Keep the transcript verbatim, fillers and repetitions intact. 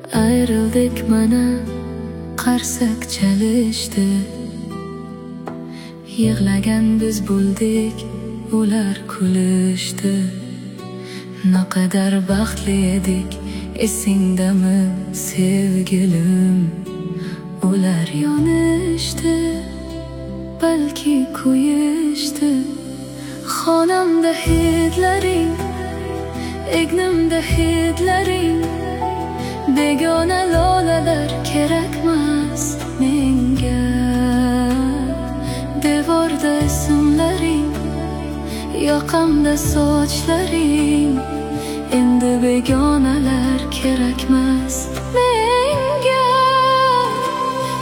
Ayrıldık mana qarsak chalishdi. Yig'lagan biz bo'ldik, ular kulishdi. Naqadar baxtli edik, esingdami sevgilim? Ular yonishdi, balki kuyishdi. Xonamda hidlaring, egnimda hidlaring. Begona lolalar kerakmas menga. Devorda ismlaring, yoqamda sochlaring. Endi begonalar kerakmas menga.